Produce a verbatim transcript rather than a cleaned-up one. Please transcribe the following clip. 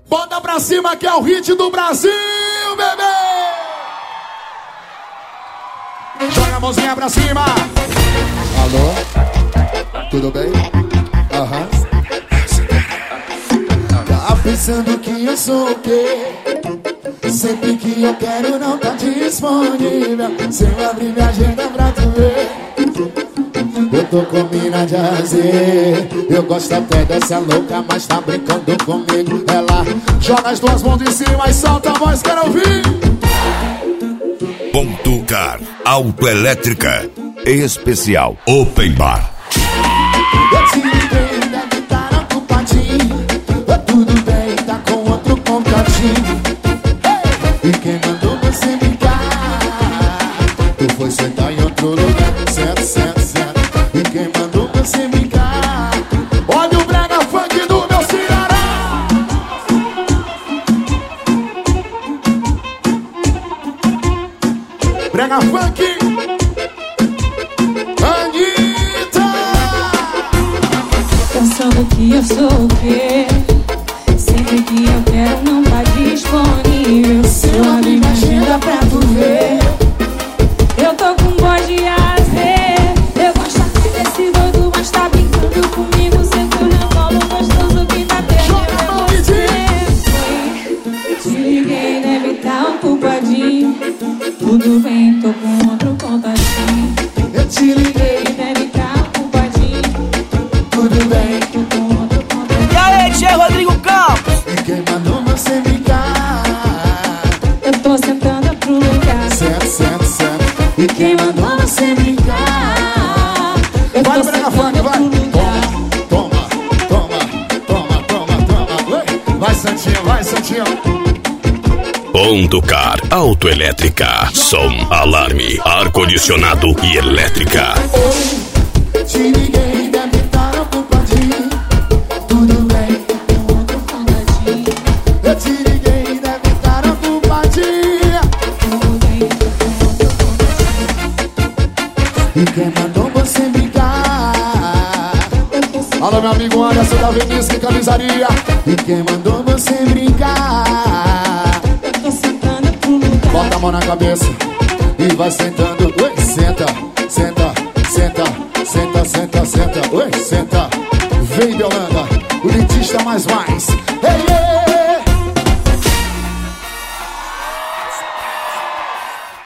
Bota pra cima que é o hit do Brasil, bebê! Joga a mãozinha pra cima. Alô? Tudo bem? Aham. Tá pensando que eu sou o quê? Sempre que eu quero não tá disponível. Se eu abrir minha agenda pra tu ver, eu tô com mina de azer. Eu gosto até dessa louca, mas tá brincando comigo. Ela joga as duas mãos de cima e solta a voz, quero ouvir. Ponto Car, autoelétrica especial Open Bar. Eu te liguei, deve estar ocupadinho. Tudo bem, tá com outro contatinho. E quem mandou você ligar? Tu foi sentar em outro lugar. Certo, certo, certo. E quem mandou você ligar? Olha o brega funk do meu Ceará. Brega funk Anitta. Pensando que eu sou o quê? Sempre que eu quero não tá disponível. Se eu abrir minha agenda pra tu ver, eu tô com voz de azer. Eu gosto até desse doido, mas tá brincando comigo. Sempre olhando colo gostoso que tá perdendo você. Te liguei, deve tá ocupadinho. Tudo bem, tô com outro contatinho. Eu te liguei, deve tá ocupadinho. tudo bem. Tô com outro contatinho. E aí, Tchê Rodrigo Campos? E quem mandou você ligar? Eu tô sentando pro lugar. Certo, certo, certo. E quem mandou você ligar? Eu Vai, tô brega sentando funk, vai. pro lugar. Toma, toma, toma, toma, toma. Vai, Santinho, vai, Santinho. Ponto Car, autoelétrica, som, alarme, ar-condicionado e elétrica. Oi, te liguei, deve estar ocupadinho. Tudo bem, Tem outro contatinho. eu te liguei, deve estar ocupadinha. Tudo bem, tô com outro contatinho. E quem mandou você ligar? Eu tô sentando Alô, meu amigo Anderson da Vinícius Camisaria. E quem mandou você brincar? Eu tô sentando pro lugar. Bota a mão na cabeça e vai sentando. Oi, senta, senta, senta, senta, senta, senta. Oi, senta. Vem de Holanda, o dentista mais mais.